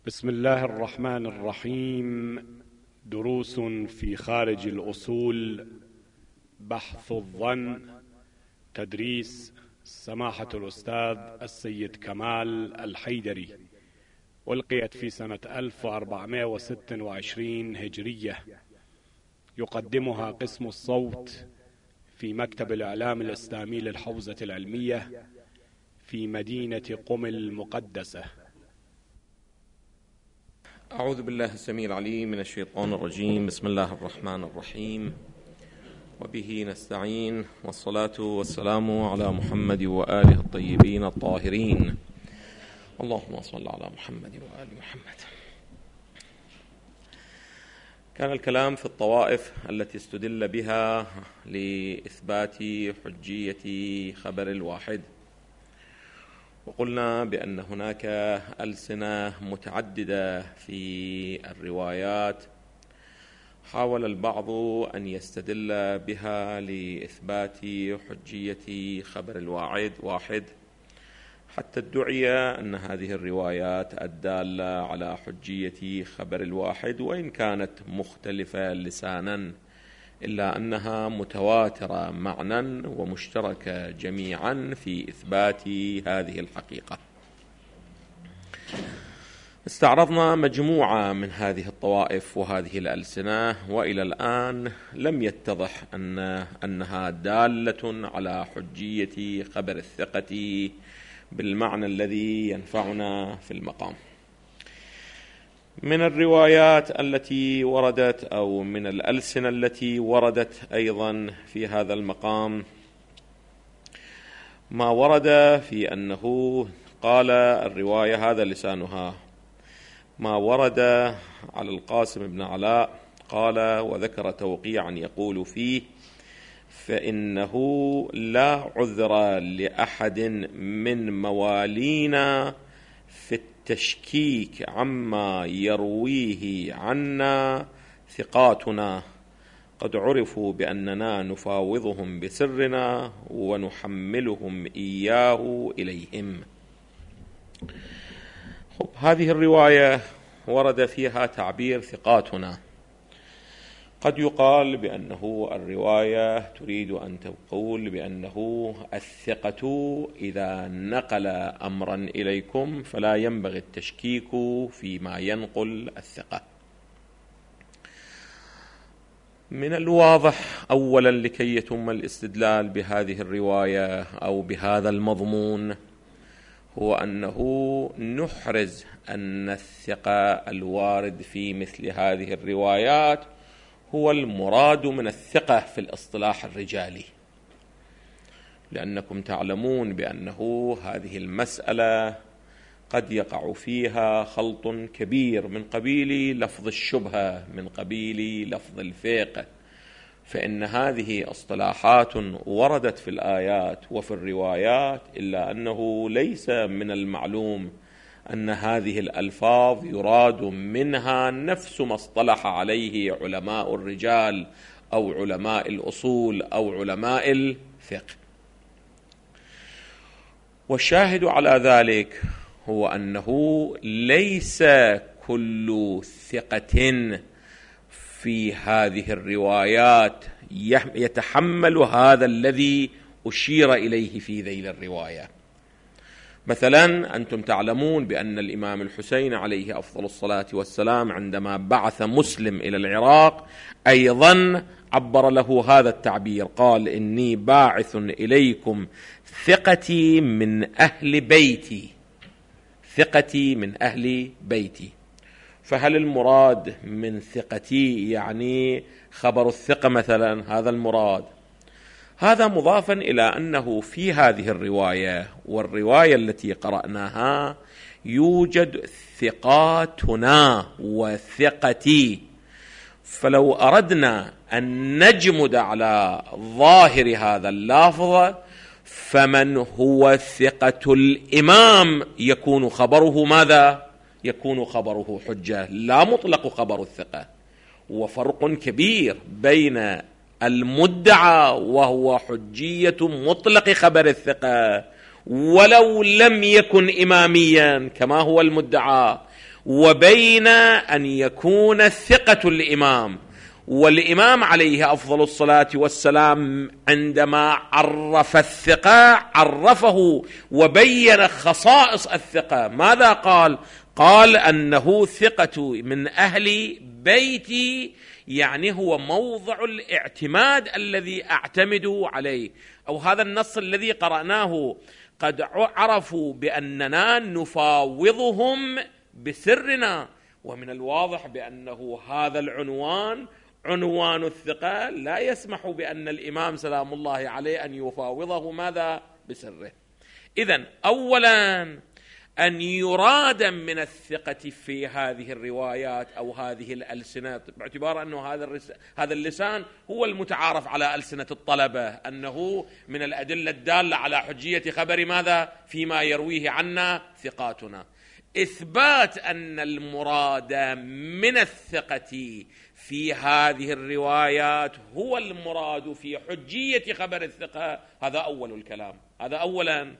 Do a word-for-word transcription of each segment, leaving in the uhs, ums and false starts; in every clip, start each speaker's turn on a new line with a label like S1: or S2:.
S1: بسم الله الرحمن الرحيم. دروس في خارج الأصول، بحث الظن، تدريس سماحة الأستاذ السيد كمال الحيدري، ألقيت في سنة ألف وأربعمائة وستة وعشرين هجرية. يقدمها قسم الصوت في مكتب الإعلام الإسلامي للحوزة العلمية في مدينة قم المقدسة.
S2: أعوذ بالله السميع العليم من الشيطان الرجيم. بسم الله الرحمن الرحيم، وبه نستعين، والصلاة والسلام على محمد وآله الطيبين الطاهرين. اللهم صل على محمد وآل محمد. كان الكلام في الطوائف التي استدل بها لإثبات حجية خبر الواحد، وقلنا بأن هناك ألسنة متعددة في الروايات حاول البعض أن يستدل بها لإثبات حجية خبر الواحد واحد حتى ادعي أن هذه الروايات الدالة على حجية خبر الواحد وإن كانت مختلفة لسانا إلا أنها متواترة معنى ومشتركة جميعا في إثبات هذه الحقيقة. استعرضنا مجموعة من هذه الطوائف وهذه الألسنة، وإلى الآن لم يتضح أن أنها دالة على حجية خبر الثقة بالمعنى الذي ينفعنا في المقام. من الروايات التي وردت أو من الألسنة التي وردت أيضا في هذا المقام ما ورد في أنه قال الرواية، هذا لسانها، ما ورد على القاسم بن علاء قال وذكر توقيعا يقول فيه: فإنه لا عذر لأحد من موالينا في التشكيك عما يرويه عنا ثقاتنا، قد عرفوا بأننا نفاوضهم بسرنا ونحملهم إياه إليهم. خب، هذه الرواية ورد فيها تعبير ثقاتنا. قد يقال بأنه الرواية تريد أن تقول بأنه الثقة إذا نقل أمرا إليكم فلا ينبغي التشكيك فيما ينقل الثقة. من الواضح أولا لكي يتم الاستدلال بهذه الرواية أو بهذا المضمون هو أنه نحرز أن الثقة الوارد في مثل هذه الروايات هو المراد من الثقة في الاصطلاح الرجالي، لأنكم تعلمون بأنه هذه المسألة قد يقع فيها خلط كبير من قبيل لفظ الشبهة، من قبيل لفظ الفقه، فإن هذه اصطلاحات وردت في الآيات وفي الروايات، إلا أنه ليس من المعلوم أن هذه الألفاظ يراد منها نفس ما اصطلح عليه علماء الرجال أو علماء الأصول أو علماء الفقه. والشاهد على ذلك هو أنه ليس كل ثقة في هذه الروايات يتحمل هذا الذي أشير إليه في ذيل الرواية. مثلا أنتم تعلمون بأن الإمام الحسين عليه أفضل الصلاة والسلام عندما بعث مسلم إلى العراق أيضا عبر له هذا التعبير، قال: إني باعث إليكم ثقتي من أهل بيتي، ثقتي من أهل بيتي. فهل المراد من ثقتي يعني خبر الثقة مثلا؟ هذا المراد. هذا مضافا إلى أنه في هذه الرواية والرواية التي قرأناها يوجد ثقاتنا وثقتي، فلو أردنا أن نجمد على ظاهر هذا اللفظ فمن هو ثقة الإمام يكون خبره ماذا؟ يكون خبره حجة، لا مطلق خبر الثقة. وفرق كبير بين المدعى وهو حجية مطلق خبر الثقة ولو لم يكن إماميا كما هو المدعى، وبين أن يكون الثقة الإمام. والإمام عليه أفضل الصلاة والسلام عندما عرف الثقة عرفه وبين خصائص الثقة. ماذا قال؟ قال أنه ثقة من أهل بيتي، يعني هو موضع الاعتماد الذي أعتمد عليه. أو هذا النص الذي قرأناه قد عرفوا بأننا نفاوضهم بسرنا، ومن الواضح بأنه هذا العنوان عنوان الثقة لا يسمح بأن الإمام سلام الله عليه أن يفاوضه ماذا؟ بسره. إذن أولا أن يراد من الثقة في هذه الروايات أو هذه الألسنة، باعتبار أنه هذا هذا اللسان هو المتعارف على ألسنة الطلبة أنه من الأدلة الدالة على حجية خبر ماذا؟ فيما يرويه عنا ثقاتنا. إثبات أن المراد من الثقة في هذه الروايات هو المراد في حجية خبر الثقة، هذا أول الكلام، هذا أولا.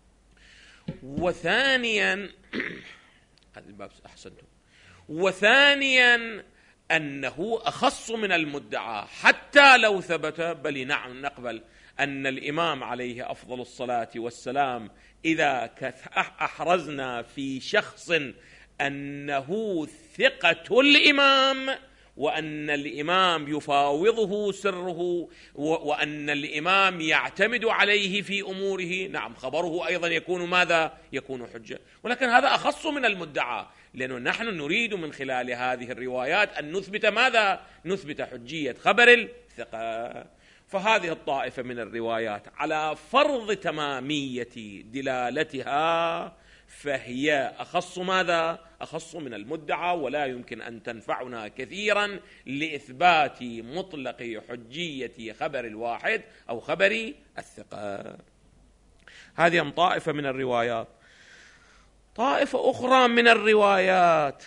S2: وثانيا هذا الباب أحسنتم. وثانيا أنه أخص من المدعى حتى لو ثبت، بل نعم نقبل أن الإمام عليه أفضل الصلاة والسلام إذا أحرزنا في شخص أنه ثقة الإمام وأن الإمام يفاوضه سره وأن الإمام يعتمد عليه في أموره، نعم خبره أيضا يكون ماذا؟ يكون حجة. ولكن هذا أخص من المدعى، لأنه نحن نريد من خلال هذه الروايات أن نثبت ماذا؟ نثبت حجية خبر الثقة. فهذه الطائفة من الروايات على فرض تمامية دلالتها فهي أخص ماذا؟ أخص من المدعى، ولا يمكن أن تنفعنا كثيرا لإثبات مطلق حجية خبر الواحد أو خبر الثقة. هذه طائفة من الروايات. طائفة أخرى من الروايات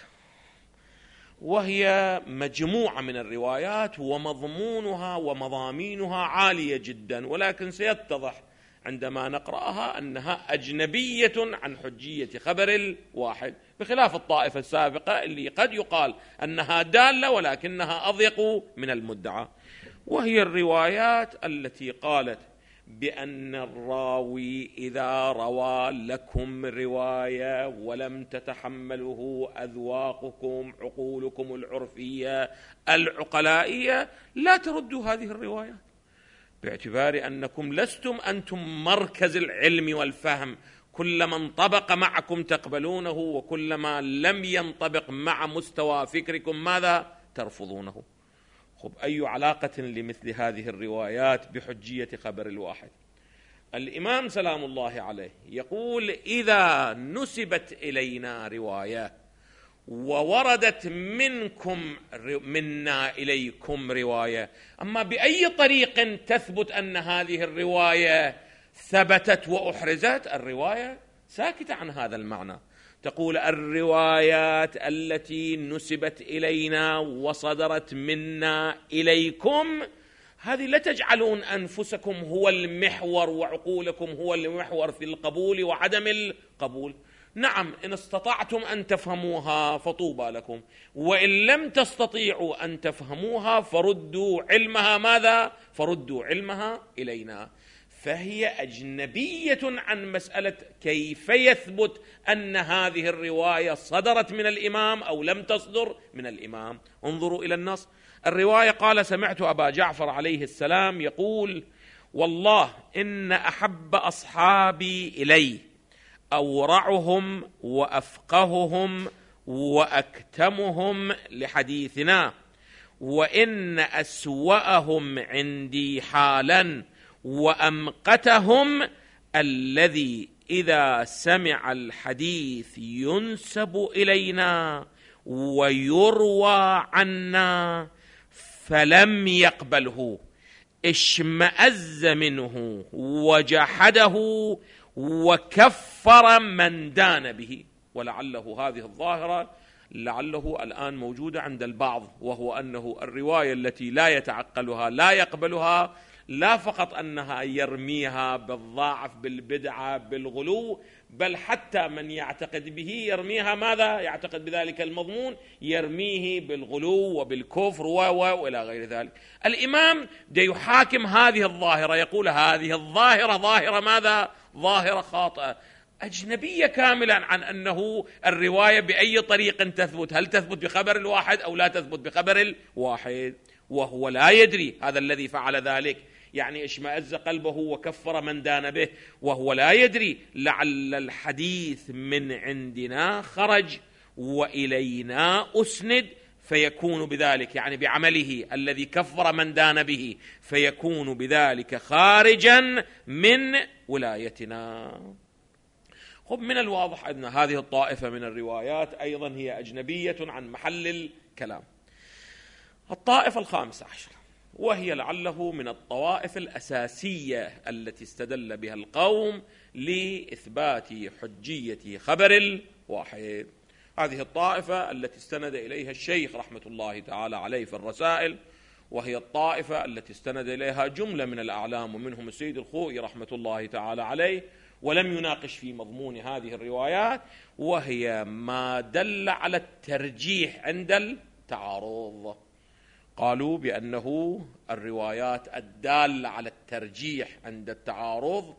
S2: وهي مجموعة من الروايات ومضمونها ومضامينها عالية جدا، ولكن سيتضح عندما نقرأها أنها أجنبية عن حجية خبر الواحد، بخلاف الطائفة السابقة اللي قد يقال أنها دالة ولكنها أضيق من المدعى. وهي الروايات التي قالت بأن الراوي إذا روى لكم رواية ولم تتحمله أذواقكم عقولكم العرفية العقلائية لا تردوا هذه الروايات، باعتبار أنكم لستم أنتم مركز العلم والفهم، كلما انطبق معكم تقبلونه وكلما لم ينطبق مع مستوى فكركم ماذا؟ ترفضونه. خب أي علاقة لمثل هذه الروايات بحجية خبر الواحد؟ الإمام سلام الله عليه يقول إذا نسبت إلينا رواية ووردت منكم منا إليكم رواية، أما بأي طريق تثبت أن هذه الرواية ثبتت وأحرزت؟ الرواية ساكتة عن هذا المعنى، تقول الروايات التي نسبت إلينا وصدرت منا إليكم هذه لا تجعلون أنفسكم هو المحور وعقولكم هو المحور في القبول وعدم القبول. نعم إن استطعتم أن تفهموها فطوبى لكم، وإن لم تستطيعوا أن تفهموها فردوا علمها ماذا؟ فردوا علمها إلينا. فهي أجنبية عن مسألة كيف يثبت أن هذه الرواية صدرت من الإمام أو لم تصدر من الإمام. انظروا إلى النص. الرواية قال سمعت أبا جعفر عليه السلام يقول والله إن أحب أصحابي إلي أورعهم وأفقههم وأكتمهم لحديثنا، وإن أسوأهم عندي حالا وأمقتهم الذي إذا سمع الحديث ينسب إلينا ويروى عنا فلم يقبله اشمأز منه وجحده وكفر من دان به. ولعله هذه الظاهرة لعله الآن موجودة عند البعض، وهو أنه الرواية التي لا يتعقلها لا يقبلها لا فقط أنها يرميها بالضعف بالبدعة بالغلو، بل حتى من يعتقد به يرميها ماذا؟ يعتقد بذلك المضمون يرميه بالغلو وبالكفر وإلى غير ذلك. الإمام دا يحاكم هذه الظاهرة، يقول هذه الظاهرة ظاهرة ماذا؟ ظاهرة خاطئة أجنبية كاملا عن أنه الرواية بأي طريق تثبت، هل تثبت بخبر الواحد أو لا تثبت بخبر الواحد، وهو لا يدري. هذا الذي فعل ذلك يعني اشمأز قلبه وكفر من دان به، وهو لا يدري لعل الحديث من عندنا خرج وإلينا أسند، فيكون بذلك يعني بعمله الذي كفر من دان به، فيكون بذلك خارجا من ولايتنا. خب من الواضح أن هذه الطائفة من الروايات أيضا هي أجنبية عن محل الكلام. الطائفة الخامسة عشر، وهي لعله من الطوائف الأساسية التي استدل بها القوم لإثبات حجية خبر الواحد. هذه الطائفة التي استند إليها الشيخ رحمة الله تعالى عليه في الرسائل، وهي الطائفة التي استند إليها جملة من الأعلام ومنهم السيد الخوئي رحمة الله تعالى عليه، ولم يناقش في مضمون هذه الروايات، وهي ما دل على الترجيح عند التعارض. قالوا بأنه الروايات الدالة على الترجيح عند التعارض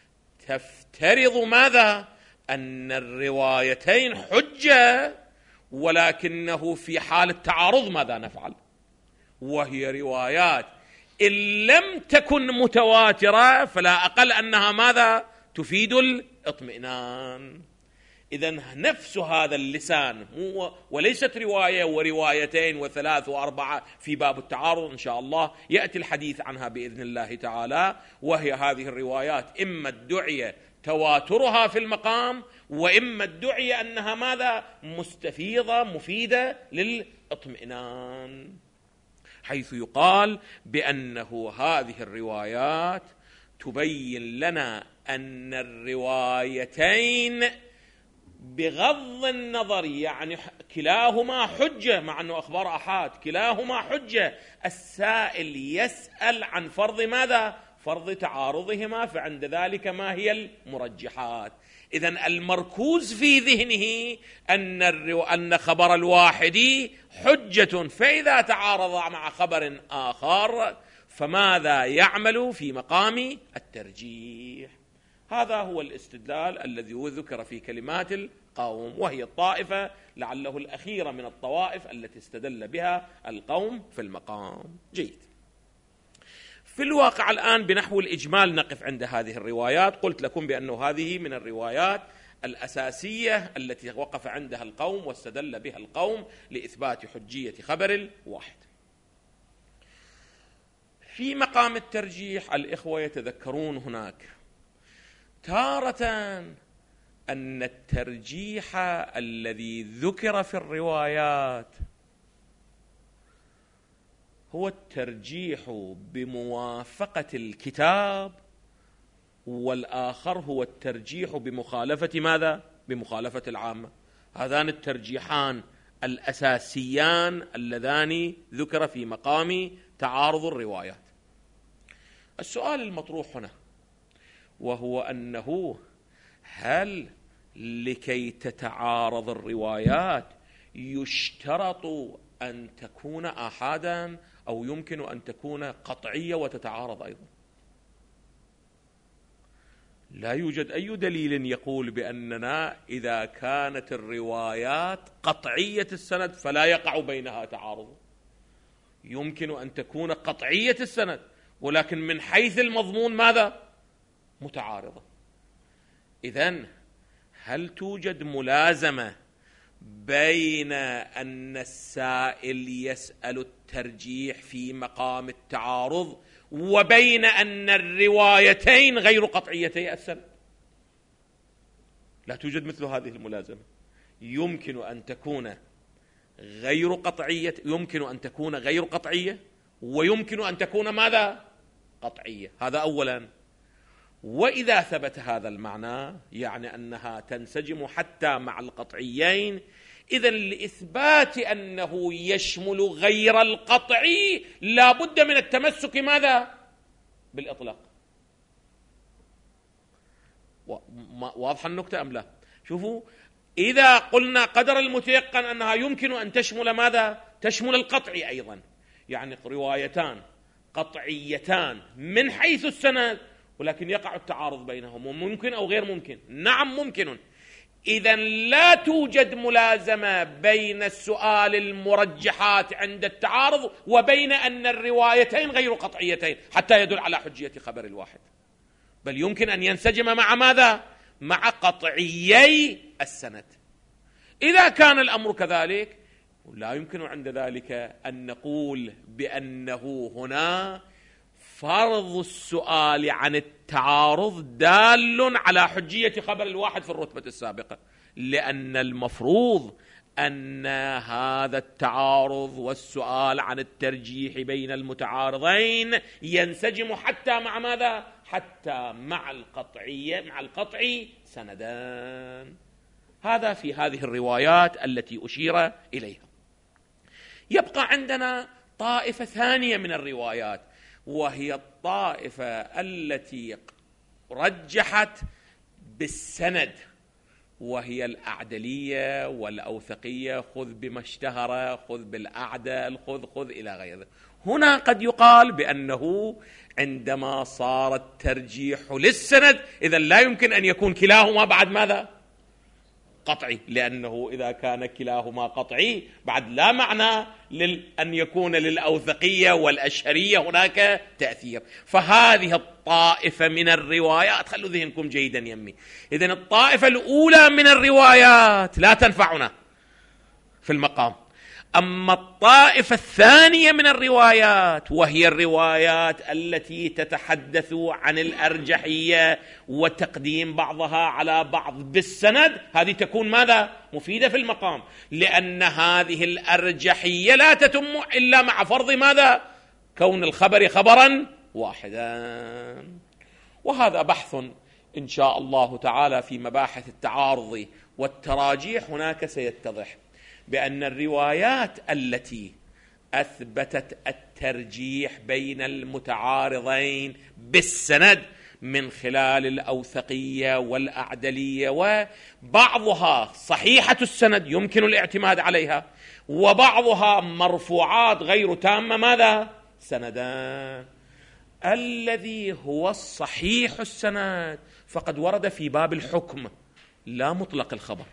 S2: تفترض ماذا؟ أن الروايتين حجة، ولكنه في حال التعارض ماذا نفعل؟ وهي روايات إن لم تكن متواترة فلا أقل أنها ماذا؟ تفيد الاطمئنان. إذن نفس هذا اللسان وليست رواية وروايتين وثلاث وأربعة في باب التعارض، إن شاء الله يأتي الحديث عنها بإذن الله تعالى. وهي هذه الروايات إما ادعي تواترها في المقام، وإما ادعي أنها ماذا؟ مستفيضة مفيدة للاطمئنان، حيث يقال بأنه هذه الروايات تبين لنا أن الروايتين بغض النظر يعني كلاهما حجة، مع أنه أخبار أحاد كلاهما حجة، السائل يسأل عن فرض ماذا؟ فرض تعارضهما، فعند ذلك ما هي المرجحات. إذن المركوز في ذهنه أن أن خبر الواحد حجة، فإذا تعارض مع خبر آخر فماذا يعمل في مقام الترجيح؟ هذا هو الاستدلال الذي ذكر في كلمات القوم، وهي الطائفة لعله الأخيرة من الطوائف التي استدل بها القوم في المقام. جيد. في الواقع الآن بنحو الإجمال نقف عند هذه الروايات. قلت لكم بأنه هذه من الروايات الأساسية التي وقف عندها القوم واستدل بها القوم لإثبات حجية خبر الواحد. في مقام الترجيح الإخوة يتذكرون هناك تارة أن الترجيح الذي ذكر في الروايات هو الترجيح بموافقة الكتاب، والآخر هو الترجيح بمخالفة ماذا؟ بمخالفة العامة. هذان الترجيحان الأساسيان اللذان ذكر في مقام تعارض الروايات. السؤال المطروح هنا وهو أنه هل لكي تتعارض الروايات يشترط أن تكون آحادا أو يمكن أن تكون قطعية وتتعارض أيضا؟ لا يوجد أي دليل يقول بأننا إذا كانت الروايات قطعية السند فلا يقع بينها تعارض. يمكن أن تكون قطعية السند ولكن من حيث المضمون ماذا؟ متعارضة. إذن هل توجد ملازمة بين أن السائل يسأل الترجيح في مقام التعارض وبين أن الروايتين غير قطعيتي السند؟ لا توجد مثل هذه الملازمة. يمكن أن تكون غير قطعية، يمكن أن تكون غير قطعية ويمكن أن تكون ماذا؟ قطعية. هذا أولا. وإذا ثبت هذا المعنى يعني أنها تنسجم حتى مع القطعيين، إذن لإثبات أنه يشمل غير القطعي لا بد من التمسك ماذا؟ بالإطلاق. واضحة النكتة أم لا؟ شوفوا، إذا قلنا قدر المتيقن أنها يمكن أن تشمل ماذا؟ تشمل القطعي أيضا، يعني روايتان قطعيتان من حيث السند، ولكن يقع التعارض بينهم، وممكن أو غير ممكن. نعم ممكن. إذن لا توجد ملازمة بين السؤال المرجحات عند التعارض وبين أن الروايتين غير قطعيتين حتى يدل على حجية خبر الواحد، بل يمكن أن ينسجم مع ماذا؟ مع قطعيي السند. إذا كان الأمر كذلك لا يمكن عند ذلك أن نقول بأنه هنا فرض السؤال عن التعارض دال على حجية خبر الواحد في الرتبة السابقة، لأن المفروض أن هذا التعارض والسؤال عن الترجيح بين المتعارضين ينسجم حتى مع ماذا؟ حتى مع القطعية، مع القطعي سندان. هذا في هذه الروايات التي أشير إليها. يبقى عندنا طائفة ثانية من الروايات، وهي الطائفة التي رجحت بالسند، وهي الأعدلية والأوثقية، خذ بما اشتهر، خذ بالأعدل، خذ خذ إلى غيره. هنا قد يقال بأنه عندما صار الترجيح للسند إذن لا يمكن أن يكون كلاهما بعد ماذا؟ قطعي، لأنه إذا كان كلاهما قطعي بعد لا معنى أن يكون للأوثقية والأشهرية هناك تأثير. فهذه الطائفة من الروايات، خلوا ذهنكم جيدا يمي، إذن الطائفة الأولى من الروايات لا تنفعنا في المقام. أما الطائفة الثانية من الروايات وهي الروايات التي تتحدث عن الأرجحية وتقديم بعضها على بعض بالسند، هذه تكون ماذا؟ مفيدة في المقام، لأن هذه الأرجحية لا تتم إلا مع فرض ماذا؟ كون الخبر خبرا واحدا. وهذا بحث إن شاء الله تعالى في مباحث التعارض والتراجيح هناك سيتضح بأن الروايات التي أثبتت الترجيح بين المتعارضين بالسند من خلال الأوثقية والأعدلية، وبعضها صحيحة السند يمكن الاعتماد عليها، وبعضها مرفوعات غير تامة ماذا؟ سندان. الذي هو الصحيح السند فقد ورد في باب الحكم لا مطلق الخبر.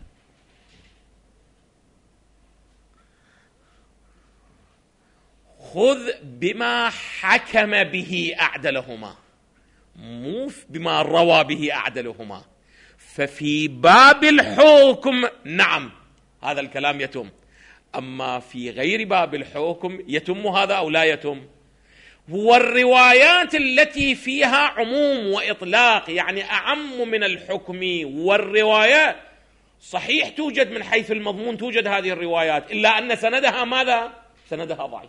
S2: خذ بما حكم به أعدلهما، مو بما روى به أعدلهما. ففي باب الحكم نعم هذا الكلام يتم، أما في غير باب الحكم يتم هذا أو لا يتم؟ والروايات التي فيها عموم وإطلاق، يعني أعم من الحكم، والروايات صحيح توجد من حيث المضمون، توجد هذه الروايات، إلا أن سندها ماذا؟ سندها ضعيف.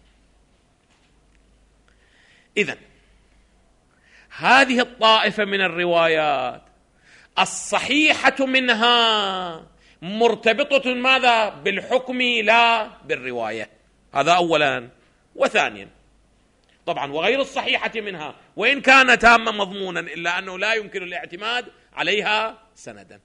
S2: إذن هذه الطائفة من الروايات الصحيحة منها مرتبطة ماذا؟ بالحكم لا بالرواية. هذا أولا. وثانيا طبعا وغير الصحيحة منها وإن كان تاما مضمونا إلا أنه لا يمكن الاعتماد عليها سندا.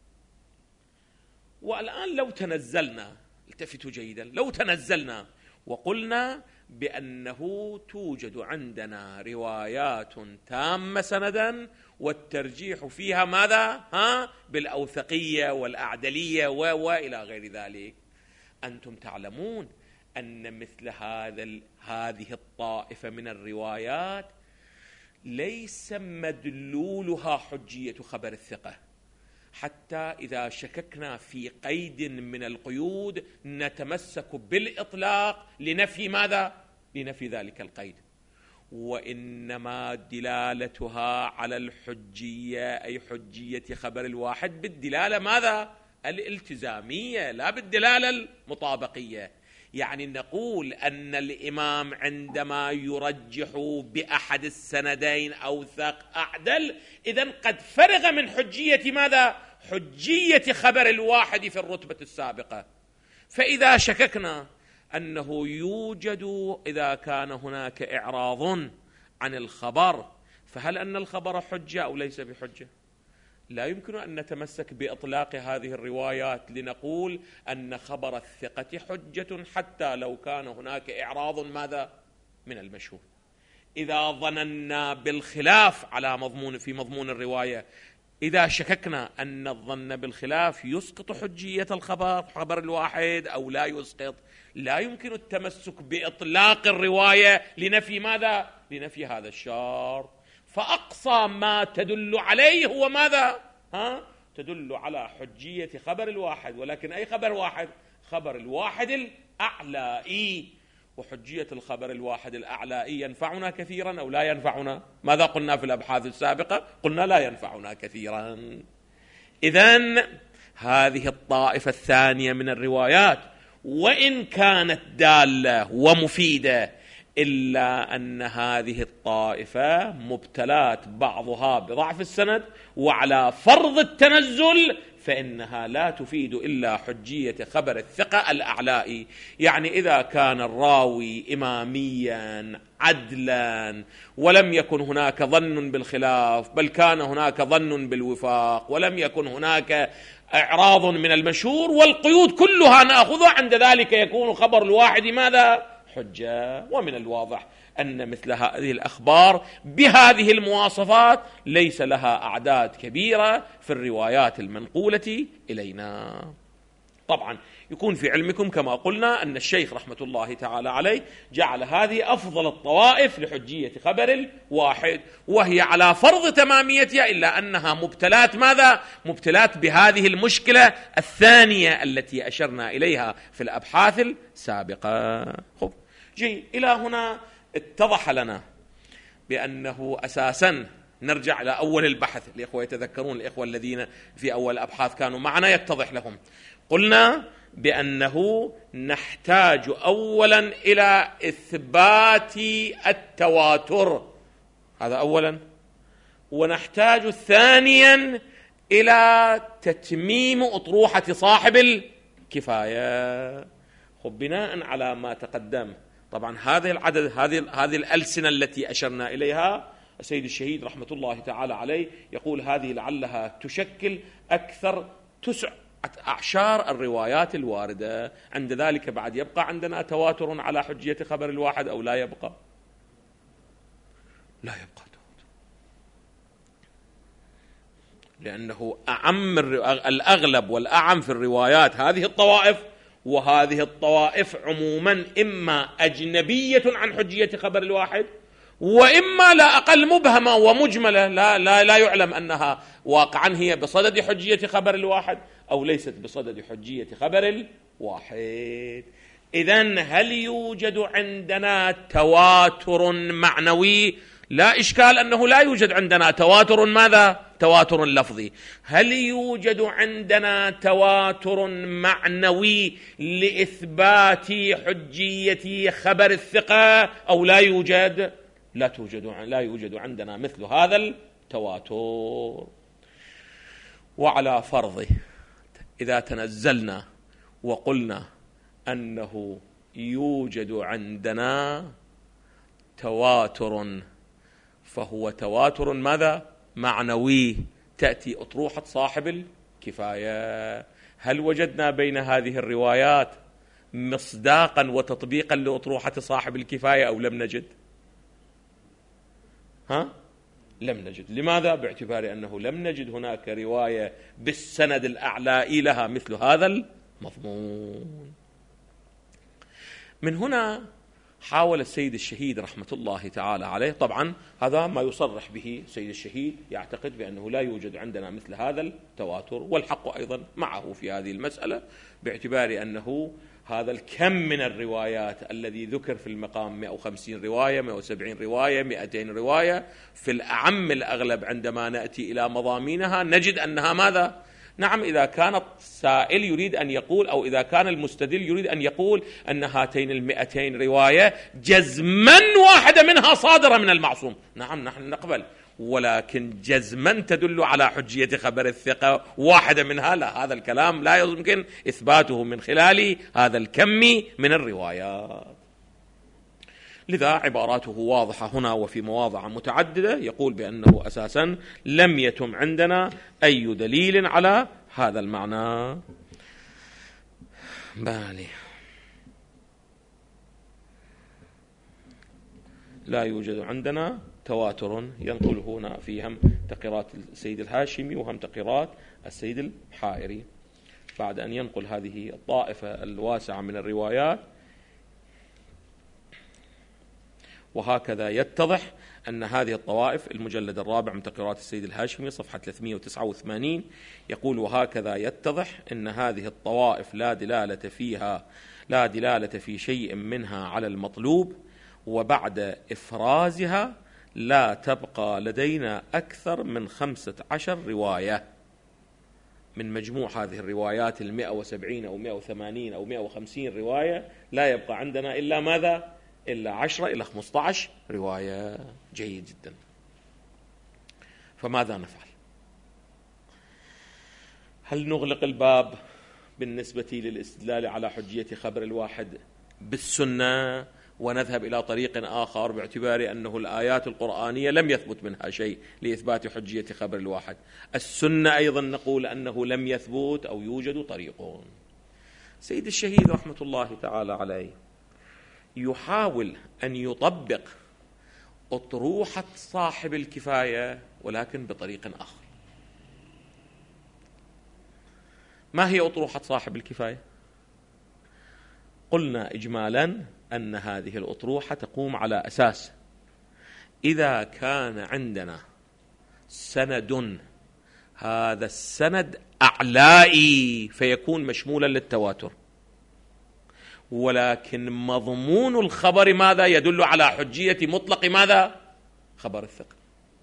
S2: والآن لو تنزلنا، التفتوا جيدا، لو تنزلنا وقلنا بأنه توجد عندنا روايات تامة سندا والترجيح فيها ماذا؟ ها؟ بالأوثقية والأعدلية وإلى غير ذلك. أنتم تعلمون أن مثل هذا هذه الطائفة من الروايات ليس مدلولها حجية خبر الثقة، حتى إذا شككنا في قيد من القيود نتمسك بالإطلاق لنفي ماذا؟ لنفي ذلك القيد. وإنما دلالتها على الحجية أي حجية خبر الواحد بالدلالة ماذا؟ الالتزامية، لا بالدلالة المطابقية. يعني نقول أن الإمام عندما يرجح بأحد السندين أوثق أعدل إذن قد فرغ من حجية ماذا؟ حجية خبر الواحد في الرتبة السابقة. فإذا شككنا أنه يوجد، إذا كان هناك إعراض عن الخبر، فهل أن الخبر حجة أو ليس بحجة؟ لا يمكن أن نتمسك بإطلاق هذه الروايات لنقول أن خبر الثقة حجة حتى لو كان هناك إعراض ماذا من المشهور. إذا ظننا بالخلاف على مضمون في مضمون الرواية، إذا شككنا أن الظن بالخلاف يسقط حجية الخبر خبر الواحد أو لا يسقط، لا يمكن التمسك بإطلاق الرواية لنفي ماذا؟ لنفي هذا الشرط. فأقصى ما تدل عليه هو ماذا؟ ها؟ تدل على حجية خبر الواحد، ولكن أي خبر واحد؟ خبر الواحد الأعلائي. وحجية الخبر الواحد الأعلائي ينفعنا كثيرا أو لا ينفعنا؟ ماذا قلنا في الأبحاث السابقة؟ قلنا لا ينفعنا كثيرا. إذن هذه الطائفة الثانية من الروايات وإن كانت دالة ومفيدة، إلا أن هذه الطائفة مبتلات بعضها بضعف السند وعلى فرض التنزل، فإنها لا تفيد إلا حجية خبر الثقة الأعلائي. يعني إذا كان الراوي إماميا عدلا ولم يكن هناك ظن بالخلاف، بل كان هناك ظن بالوفاق، ولم يكن هناك إعراض من المشهور، والقيود كلها نأخذها، عند ذلك يكون خبر الواحد ماذا؟ حجة. ومن الواضح أن مثل هذه الأخبار بهذه المواصفات ليس لها أعداد كبيرة في الروايات المنقولة إلينا. طبعا يكون في علمكم كما قلنا أن الشيخ رحمة الله تعالى عليه جعل هذه أفضل الطوائف لحجية خبر الواحد، وهي على فرض تماميتها، إلا أنها مبتلات ماذا؟ مبتلات بهذه المشكلة الثانية التي أشرنا إليها في الأبحاث السابقة. خب جي إلى هنا اتضح لنا بأنه أساسا نرجع إلى أول البحث. الإخوة يتذكرون، الإخوة الذين في أول الأبحاث كانوا معنا يتضح لهم. قلنا بأنه نحتاج أولا إلى إثبات التواتر، هذا أولا، ونحتاج ثانيا إلى تتميم أطروحة صاحب الكفاية. خب بناء على ما تقدم، طبعا هذه العدد هذه هذه الألسنة التي أشرنا إليها، السيد الشهيد رحمة الله تعالى عليه يقول هذه لعلها تشكل أكثر تسع أعشار الروايات الواردة. عند ذلك بعد يبقى عندنا تواتر على حجية خبر الواحد أو لا يبقى؟ لا يبقى تواتر، لأنه أعم الأغلب والأعم في الروايات هذه الطوائف، وهذه الطوائف عموما إما أجنبية عن حجية خبر الواحد، وإما لا أقل مبهمة ومجملة، لا, لا, لا يعلم أنها واقعا هي بصدد حجية خبر الواحد أو ليست بصدد حجية خبر الواحد. إذن هل يوجد عندنا تواتر معنوي؟ لا إشكال أنه لا يوجد عندنا تواتر ماذا؟ تواتر لفظي. هل يوجد عندنا تواتر معنوي لإثبات حجية خبر الثقة أو لا يوجد؟ لا توجد لا يوجد عندنا مثل هذا التواتر. وعلى فرضه إذا تنزلنا وقلنا أنه يوجد عندنا تواتر، فهو تواتر ماذا؟ معنوي، تأتي أطروحة صاحب الكفاية. هل وجدنا بين هذه الروايات مصداقا وتطبيقا لأطروحة صاحب الكفاية أو لم نجد؟ ها؟ لم نجد. لماذا؟ باعتبار أنه لم نجد هناك رواية بالسند الأعلائي لها مثل هذا المضمون. من هنا حاول السيد الشهيد رحمة الله تعالى عليه، طبعا هذا ما يصرح به السيد الشهيد، يعتقد بأنه لا يوجد عندنا مثل هذا التواتر، والحق أيضا معه في هذه المسألة، باعتبار أنه هذا الكم من الروايات الذي ذكر في المقام مئة وخمسين رواية، مئة وسبعين رواية، مئتين رواية، في الأعم الأغلب عندما نأتي إلى مضامينها نجد أنها ماذا؟ نعم، إذا كان السائل يريد أن يقول أو إذا كان المستدل يريد أن يقول أن هاتين المئتين رواية جزما واحدة منها صادرة من المعصوم، نعم نحن نقبل، ولكن جزما تدل على حجية خبر الثقة واحدة منها لا، هذا الكلام لا يمكن إثباته من خلال هذا الكم من الروايات. لذا عباراته واضحة هنا وفي مواضع متعددة، يقول بأنه أساسا لم يتم عندنا أي دليل على هذا المعنى. بالي لا يوجد عندنا تواتر، ينقل هنا في هم تقريرات السيد الهاشمي وهم تقريرات السيد الحائري. بعد أن ينقل هذه الطائفة الواسعة من الروايات، وهكذا يتضح أن هذه الطوائف، المجلد الرابع من تقريرات السيد الهاشمي صفحة ثلاثمئة وتسعة وثمانين، يقول: وهكذا يتضح أن هذه الطوائف لا دلالة فيها لا دلالة في شيء منها على المطلوب، وبعد إفرازها لا تبقى لدينا أكثر من خمسة عشر رواية من مجموع هذه الروايات المئة وسبعين أو مئة وثمانين أو مئة وخمسين رواية، لا يبقى عندنا إلا ماذا؟ إلا عشرة إلى خمسة عشر رواية. جيد جدا. فماذا نفعل؟ هل نغلق الباب بالنسبة للاستدلال على حجية خبر الواحد بالسنة ونذهب إلى طريق آخر باعتبار أنه الآيات القرآنية لم يثبت منها شيء لإثبات حجية خبر الواحد؟ السنة أيضا نقول أنه لم يثبت أو يوجد طريق. سيد الشهيد رحمة الله تعالى عليه يحاول أن يطبق أطروحة صاحب الكفاية ولكن بطريق آخر. ما هي أطروحة صاحب الكفاية؟ قلنا إجمالا أن هذه الأطروحة تقوم على أساس إذا كان عندنا سند، هذا السند أعلائي فيكون مشمولا للتواتر، ولكن مضمون الخبر ماذا؟ يدل على حجية مطلق ماذا؟ خبر الثقة.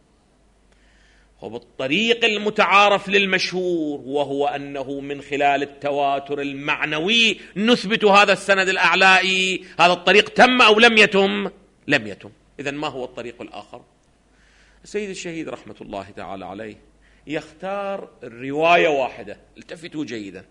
S2: وبالطريق المتعارف للمشهور، وهو أنه من خلال التواتر المعنوي نثبت هذا السند الأعلائي. هذا الطريق تم أو لم يتم؟ لم يتم. إذن ما هو الطريق الآخر؟ السيد الشهيد رحمة الله تعالى عليه يختار رواية واحدة، التفتوا جيدا،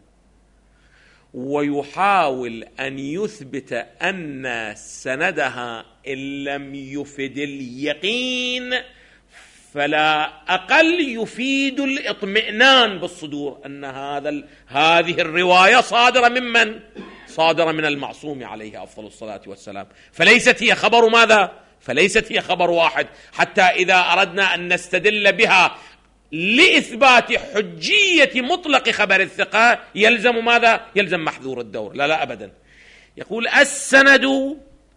S2: ويحاول أن يثبت أن سندها إن لم يفد اليقين فلا أقل يفيد الاطمئنان بالصدور، أن هذا هذه الرواية صادرة ممن؟ صادرة من المعصوم عليه أفضل الصلاة والسلام. فليست هي خبر ماذا؟ فليست هي خبر واحد، حتى إذا أردنا أن نستدل بها لإثبات حجية مطلق خبر الثقة يلزم ماذا؟ يلزم محذور الدور. لا لا أبدا. يقول السند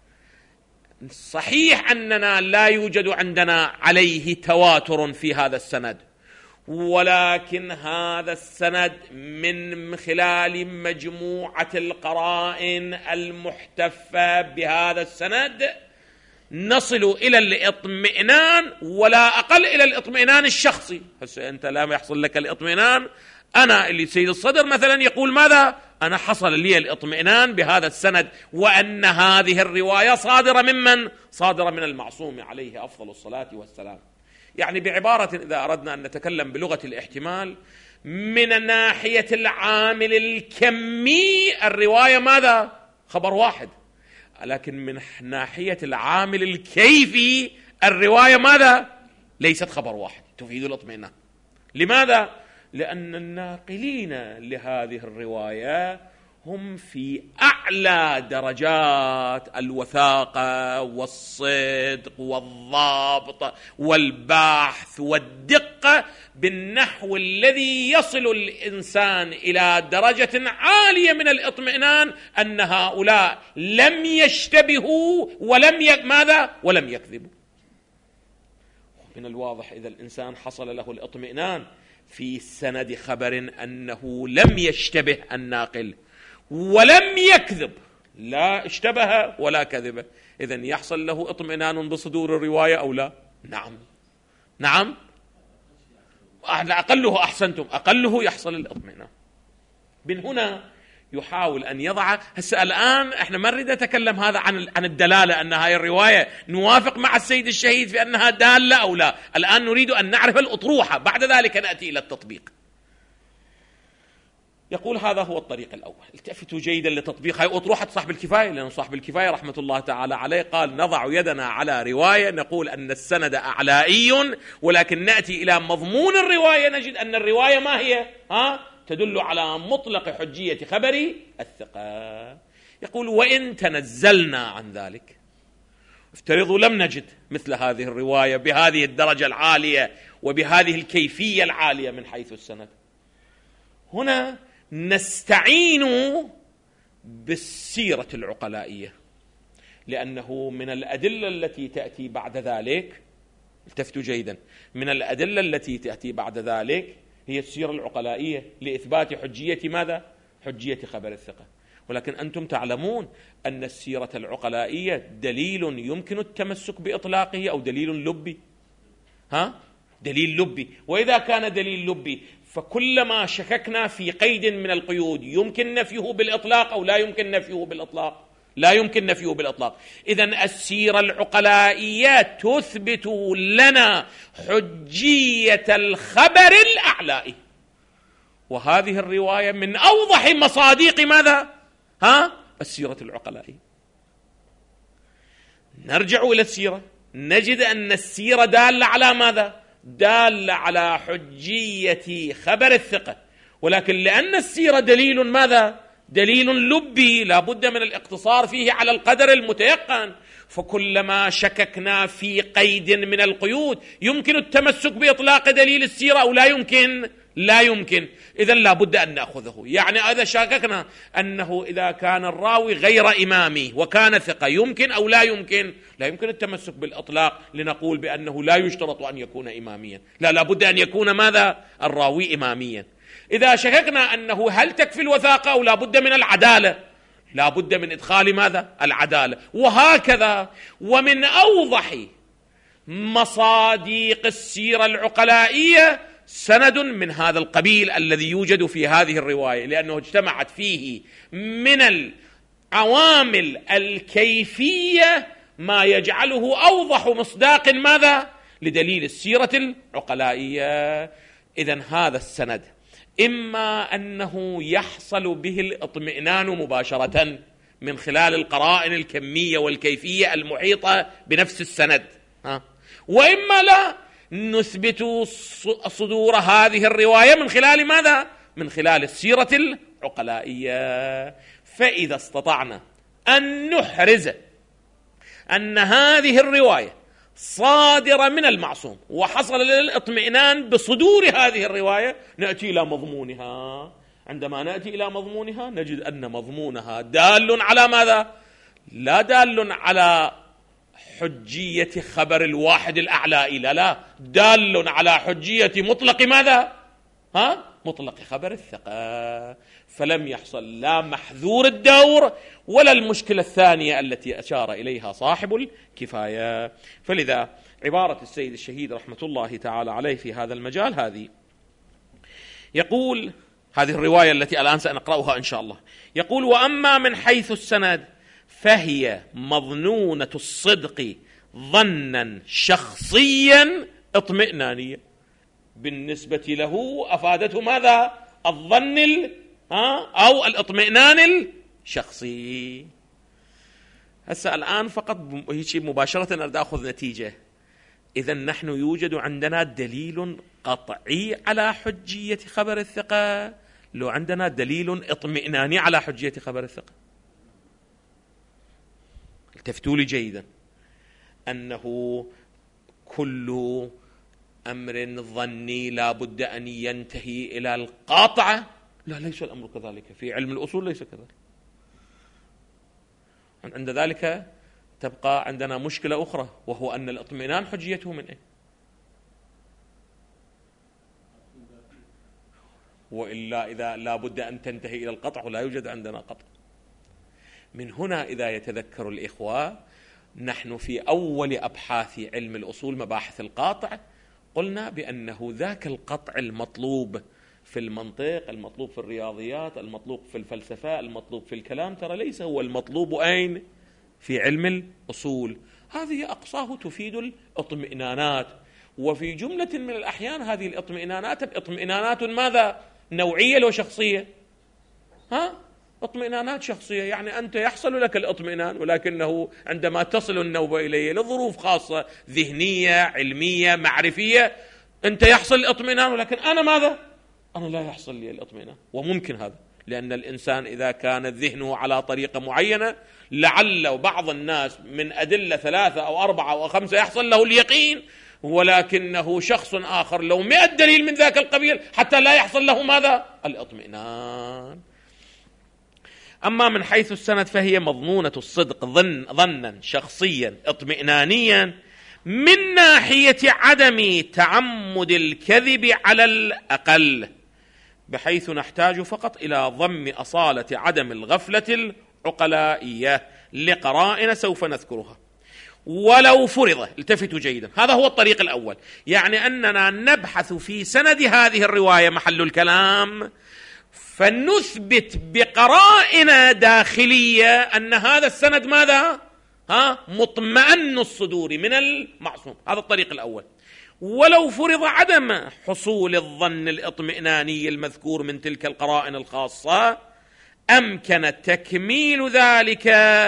S2: صحيح أننا لا يوجد عندنا عليه تواتر في هذا السند، ولكن هذا السند من خلال مجموعة القرائن المحتفة بهذا السند نصل إلى الاطمئنان، ولا أقل إلى الاطمئنان الشخصي. هسه أنت لا يحصل لك الاطمئنان، أنا اللي سيد الصدر مثلا يقول ماذا؟ أنا حصل لي الاطمئنان بهذا السند، وأن هذه الرواية صادرة ممن؟ صادرة من المعصوم عليه أفضل الصلاة والسلام. يعني بعبارة إذا أردنا أن نتكلم بلغة الاحتمال، من ناحية العامل الكمي الرواية ماذا؟ خبر واحد، لكن من ناحية العامل الكيفي الرواية ماذا؟ ليست خبر واحد تفيد الاطمئنان. لماذا؟ لأن الناقلين لهذه الرواية هم في أعلى درجات الوثاقة والصدق والضبط والبحث والدقة، بالنحو الذي يصل الإنسان إلى درجة عالية من الاطمئنان أن هؤلاء لم يشتبهوا ولم ي... ماذا؟ ولم يكذبوا. من الواضح إذا الإنسان حصل له الاطمئنان في سند خبر أنه لم يشتبه الناقل ولم يكذب، لا اشتبه ولا كذب، إذن يحصل له اطمئنان بصدور الرواية أو لا؟ نعم نعم، أقله أحسنتم، أقله يحصل الاطمئنان. من هنا يحاول أن يضع. هسه الآن احنا ما نريد نتكلم هذا عن عن الدلالة، أن هاي الرواية نوافق مع السيد الشهيد في أنها دالة أو لا. الآن نريد أن نعرف الأطروحة، بعد ذلك نأتي إلى التطبيق. يقول هذا هو الطريق الأول. التفتوا جيدا لتطبيق هاي أطروحة صاحب الكفاية، لأن صاحب الكفاية رحمة الله تعالى عليه قال نضع يدنا على رواية نقول أن السند أعلائي، ولكن نأتي إلى مضمون الرواية نجد أن الرواية ما هي؟ ها؟ تدل على مطلق حجية خبر الثقة. يقول وإن تنزلنا عن ذلك، افترضوا لم نجد مثل هذه الرواية بهذه الدرجة العالية وبهذه الكيفية العالية من حيث السند، هنا نستعين بالسيرة العقلائية، لأنه من الأدلة التي تأتي بعد ذلك، التفتوا جيدا، من الأدلة التي تأتي بعد ذلك هي السيرة العقلائية لإثبات حجية ماذا؟ حجية خبر الثقة. ولكن أنتم تعلمون أن السيرة العقلائية دليل يمكن التمسك بإطلاقه أو دليل لبي؟ ها؟ دليل لبي. وإذا كان دليل لبي فكلما شككنا في قيد من القيود يمكن نفيه بالإطلاق أو لا يمكن نفيه بالإطلاق؟ لا يمكن نفيه بالإطلاق. إذن السيرة العقلائية تثبت لنا حجية الخبر الأعلائي، وهذه الرواية من أوضح مصادق ماذا؟ ها؟ السيرة العقلائية. نرجع إلى السيرة نجد أن السيرة دالة على ماذا؟ دالة على حجية خبر الثقة، ولكن لأن السيرة دليل ماذا؟ دليل لبي لا بد من الاقتصار فيه على القدر المتيقن، فكلما شككنا في قيد من القيود يمكن التمسك بإطلاق دليل السيرة أو لا يمكن؟ لا يمكن. إذن لا بد أن نأخذه. يعني إذا شككنا أنه إذا كان الراوي غير إمامي وكان ثقة يمكن أو لا يمكن؟ لا يمكن التمسك بالإطلاق لنقول بأنه لا يشترط أن يكون إماميا، لا لا بد أن يكون ماذا؟ الراوي إماميا. إذا شككنا أنه هل تكفي الوثاقة أو لا بد من العدالة؟ لا بد من إدخال ماذا؟ العدالة. وهكذا. ومن أوضح مصادق السيرة العقلائية سند من هذا القبيل الذي يوجد في هذه الرواية، لأنه اجتمعت فيه من العوامل الكيفية ما يجعله أوضح مصداق ماذا؟ لدليل السيرة العقلائية. إذن هذا السند إما أنه يحصل به الاطمئنان مباشرة من خلال القرائن الكمية والكيفية المحيطة بنفس السند، ها؟ وإما لا، نثبت صدور هذه الرواية من خلال ماذا؟ من خلال السيرة العقلائية. فإذا استطعنا أن نحرز أن هذه الرواية صادرة من المعصوم وحصل للاطمئنان بصدور هذه الرواية نأتي إلى مضمونها. عندما نأتي إلى مضمونها نجد أن مضمونها دال على ماذا؟ لا دال على حجية خبر الواحد الأعلائي، لا لا، دال على حجية مطلق ماذا؟ ها؟ مطلق خبر الثقة. فلم يحصل لا محذور الدور ولا المشكلة الثانية التي أشار إليها صاحب الكفاية. فلذا عبارة السيد الشهيد رحمة الله تعالى عليه في هذا المجال هذه، يقول هذه الرواية التي الآن سنقرأها إن شاء الله، يقول وأما من حيث السند فهي مظنونة الصدق ظنا شخصيا اطمئنانيا. بالنسبة له أفادته ماذا؟ الظن ال... ها؟ أو الاطمئنان الشخصي. هسه الآن فقط هيك مباشرة أريد أخذ نتيجة. إذا نحن يوجد عندنا دليل قطعي على حجية خبر الثقة، لو عندنا دليل اطمئناني على حجية خبر الثقة. التفتوا لي جيدا، أنه كل أمر ظني لا بد أن ينتهي إلى القاطعة، لا ليس الأمر كذلك في علم الأصول، ليس كذلك. عند ذلك تبقى عندنا مشكلة أخرى، وهو أن الاطمئنان حجيته من إيه؟ وإلا إذا لا بد أن تنتهي إلى القطع ولا يوجد عندنا قطع. من هنا إذا يتذكر الإخوة نحن في أول أبحاث علم الأصول مباحث القاطع قلنا بأنه ذاك القطع المطلوب في المنطق، المطلوب في الرياضيات، المطلوب في الفلسفة، المطلوب في الكلام، ترى ليس هو المطلوب أين؟ في علم الأصول. هذه أقصاه تفيد الاطمئنانات، وفي جملة من الأحيان هذه الاطمئنانات اطمئنانات ماذا؟ نوعية وشخصية. ها اطمئنانات شخصية، يعني أنت يحصل لك الاطمئنان، ولكنه عندما تصل النوبة إليه لظروف خاصة ذهنية علمية معرفية أنت يحصل الاطمئنان، ولكن أنا ماذا؟ أنا لا يحصل لي الاطمئنان. وممكن هذا، لأن الإنسان إذا كان ذهنه على طريقة معينة لعل بعض الناس من أدلة ثلاثة أو أربعة أو خمسة يحصل له اليقين، ولكنه شخص آخر لو مئة دليل من ذاك القبيل حتى لا يحصل له ماذا؟ الاطمئنان. أما من حيث السند فهي مضمونة الصدق ظن ظنا شخصيا اطمئنانيا من ناحية عدم تعمد الكذب على الأقل، بحيث نحتاج فقط إلى ضم أصالة عدم الغفلة العقلائية لقرائن سوف نذكرها. ولو فرض، التفتوا جيدا، هذا هو الطريق الأول، يعني أننا نبحث في سند هذه الرواية محل الكلام فنثبت بقرائن داخلية أن هذا السند ماذا؟ ها مطمئن الصدور من المعصوم. هذا الطريق الأول. ولو فرض عدم حصول الظن الاطمئناني المذكور من تلك القرائن الخاصة، أمكن تكميل ذلك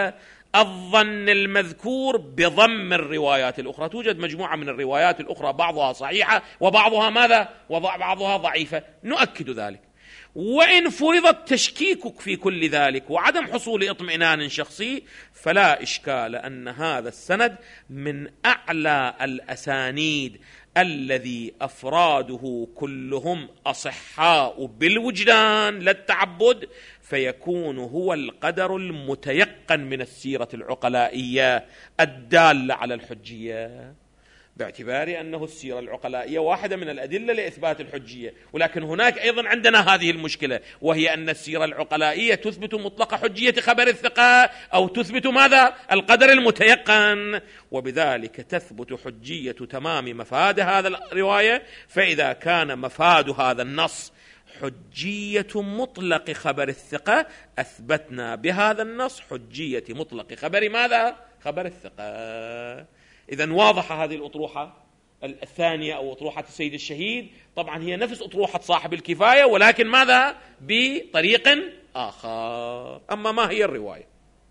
S2: الظن المذكور بضم الروايات الأخرى. توجد مجموعة من الروايات الأخرى بعضها صحيحة وبعضها ماذا؟ وبعضها ضعيفة، نؤكد ذلك. وإن فرض التشكيك في كل ذلك وعدم حصول اطمئنان شخصي، فلا إشكال أن هذا السند من أعلى الأسانيد الذي أفراده كلهم أصحاء بالوجدان لا التعبد، فيكون هو القدر المتيقن من السيرة العقلائية الدالة على الحجية، باعتبار أنه السيرة العقلائية واحدة من الأدلة لإثبات الحجية. ولكن هناك أيضا عندنا هذه المشكلة، وهي أن السيرة العقلائية تثبت مطلق حجية خبر الثقة أو تثبت ماذا؟ القدر المتيقن، وبذلك تثبت حجية تمام مفاد هذا الرواية. فإذا كان مفاد هذا النص حجية مطلق خبر الثقة، أثبتنا بهذا النص حجية مطلق خبر ماذا؟ خبر الثقة. إذن واضحة هذه الأطروحة الثانية أو أطروحة السيد الشهيد، طبعا هي نفس أطروحة صاحب الكفاية، ولكن ماذا؟ بطريق آخر. أما ما هي الرواية؟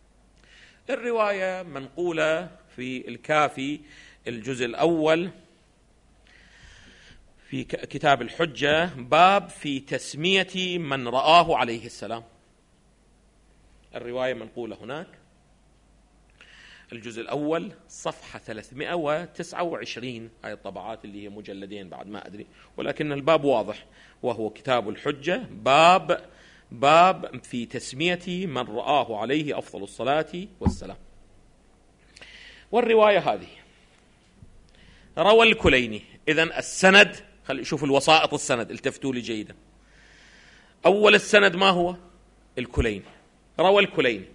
S2: الرواية منقولة في الكافي الجزء الأول في كتاب الحجة، باب في تسمية من رآه عليه السلام. الرواية منقولة هناك الجزء الأول صفحة ثلاثمائة وتسعة وعشرين، هاي الطبعات اللي هي مجلدين بعد ما أدري، ولكن الباب واضح، وهو كتاب الحجة، باب باب في تسمية من رآه عليه أفضل الصلاة والسلام. والرواية هذه روى الكليني. إذن السند، خلي شوف الوسائط السند، التفتوا لي جيدا. أول السند ما هو؟ الكليني، روى الكليني.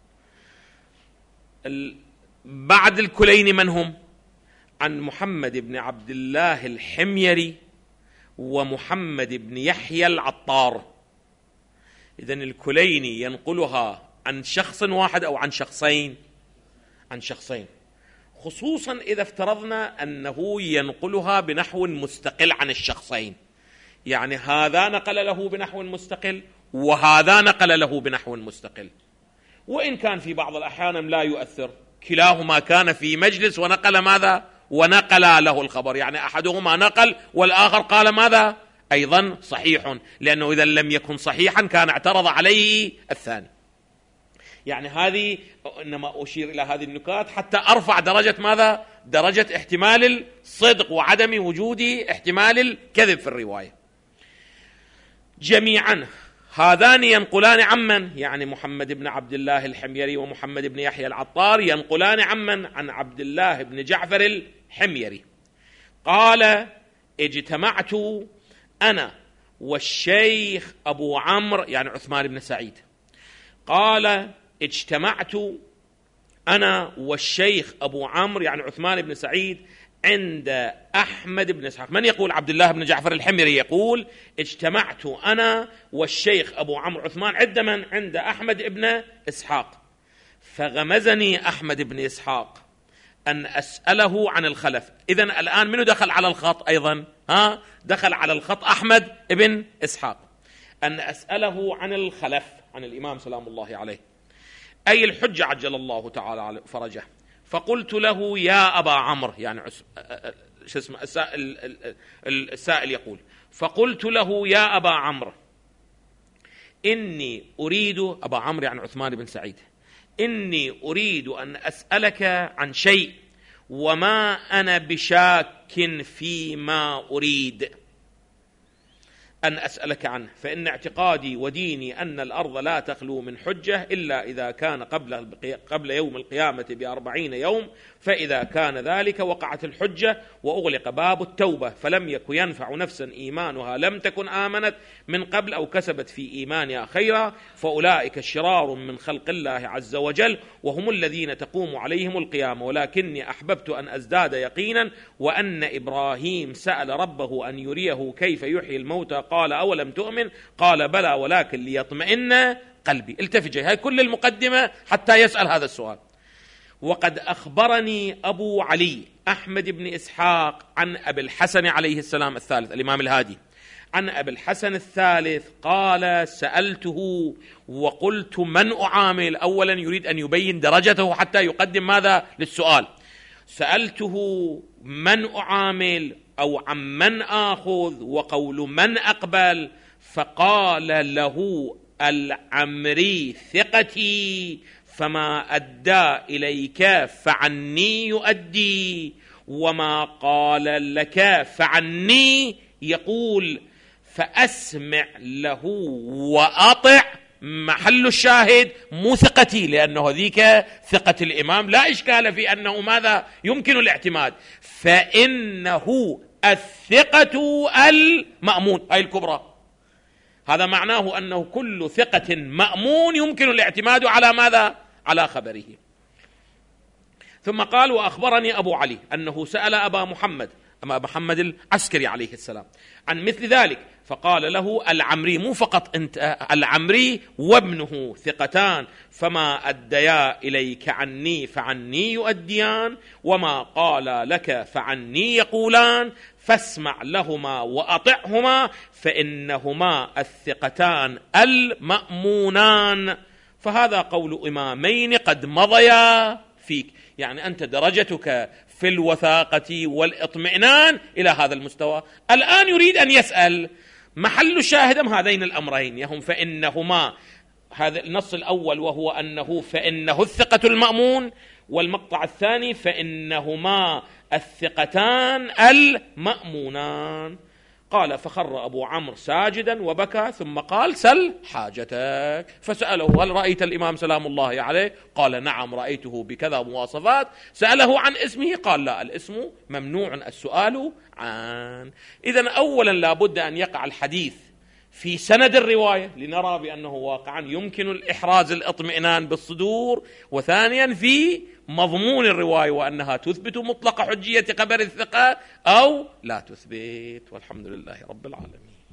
S2: بعد الكليني من هم؟ عن محمد بن عبد الله الحميري ومحمد بن يحيى العطار. إذن الكليني ينقلها عن شخص واحد أو عن شخصين؟ عن شخصين، خصوصا إذا افترضنا أنه ينقلها بنحو مستقل عن الشخصين، يعني هذا نقل له بنحو مستقل وهذا نقل له بنحو مستقل. وإن كان في بعض الأحيان لا يؤثر، كلاهما كان في مجلس ونقل ماذا؟ ونقل له الخبر، يعني أحدهما نقل والآخر قال ماذا؟ أيضا صحيح، لأنه إذا لم يكن صحيحا كان اعترض عليه الثاني. يعني هذه إنما أشير إلى هذه النكات حتى أرفع درجة ماذا؟ درجة احتمال الصدق وعدم وجود احتمال الكذب في الرواية. جميعا هذان ينقلان عمن؟ يعني محمد بن عبد الله الحميري ومحمد بن يحيى العطار ينقلان عمن؟ عن عبد الله بن جعفر الحميري. قال: اجتمعت أنا والشيخ أبو عمرو، يعني عثمان بن سعيد. قال: اجتمعت أنا والشيخ أبو عمرو، يعني عثمان بن سعيد، عند أحمد بن إسحاق. من يقول؟ عبد الله بن جعفر الحميري يقول: اجتمعت أنا والشيخ أبو عمرو عثمان عند من؟ عند أحمد بن إسحاق. فغمزني أحمد بن إسحاق أن أسأله عن الخلف. إذن الآن منو دخل على الخط أيضا؟ ها دخل على الخط أحمد بن إسحاق، أن أسأله عن الخلف، عن الإمام سلام الله عليه: أي الحجة عجل الله تعالى فرجه. فقلت له: يا أبا عمرو، يعني شو اسمه السائل, السائل يقول: فقلت له: يا أبا عمرو، إني أريد، أبا عمرو يعني عثمان بن سعيد، إني أريد أن أسألك عن شيء وما أنا بشاك فيما أريد أن أسألك عنه، فإن اعتقادي وديني أن الأرض لا تخلو من حجة إلا إذا كان قبل قبل يوم القيامة بأربعين يوم، فإذا كان ذلك وقعت الحجة وأغلق باب التوبة، فلم يكن ينفع نفسا إيمانها لم تكن آمنت من قبل أو كسبت في إيمانها خيرا، فأولئك شرار من خلق الله عز وجل، وهم الذين تقوم عليهم القيامة، ولكني أحببت أن أزداد يقينا، وأن إبراهيم سأل ربه أن يريه كيف يحيي الموتى، قال: أولم تؤمن؟ قال: بلى ولكن ليطمئن قلبي. التفت، هاي كل المقدمة حتى يسأل هذا السؤال. وقد أخبرني أبو علي أحمد بن إسحاق عن أبي الحسن عليه السلام الثالث، الإمام الهادي، عن أبي الحسن الثالث قال: سألته وقلت: من أعامل؟ أولا يريد أن يبين درجته حتى يقدم ماذا للسؤال. سألته: من أعامل أو عن من آخذ، وقول من أقبل؟ فقال له: العمري ثقتي، فما أدى إليك فعني يؤدي، وما قال لك فعني يقول، فأسمع له وأطع. محل الشاهد مو ثقتي، لأنه ذيك ثقة الإمام لا إشكال في أنه ماذا يمكن الاعتماد، فإنه الثقة المأمون، هاي الكبرى. هذا معناه أنه كل ثقة مأمون يمكن الاعتماد على ماذا؟ على خبره. ثم قال: وأخبرني أبو علي أنه سأل أبا محمد، أما محمد العسكري عليه السلام، عن مثل ذلك، فقال له: العمري، مو فقط أنت، العمري وابنه ثقتان، فما أديا إليك عني فعني يؤديان، وما قال لك فعني يقولان، فاسمع لهما وأطعهما، فإنهما الثقتان المأمونان. فهذا قول إمامين قد مضيا فيك، يعني أنت درجتك في الوثاقة والإطمئنان إلى هذا المستوى. الآن يريد أن يسأل محل الشاهد هذين الأمرين، يهم فإنهما، هذا النص الأول وهو أنه فإنه الثقة المأمون، والمقطع الثاني فإنهما الثقتان المأمونان. قال: فخر أبو عمرو ساجدا وبكى، ثم قال: سل حاجتك. فسأله: هل رأيت الإمام سلام الله عليه؟ قال: نعم رأيته بكذا مواصفات. سأله عن اسمه؟ قال: لا، الاسم ممنوع السؤال عن. إذن أولا لابد أن يقع الحديث في سند الرواية لنرى بأنه واقعا يمكن الإحراز الإطمئنان بالصدور، وثانيا في مضمون الرواية وأنها تثبت مطلق حجية خبر الثقة أو لا تثبت. والحمد لله رب العالمين.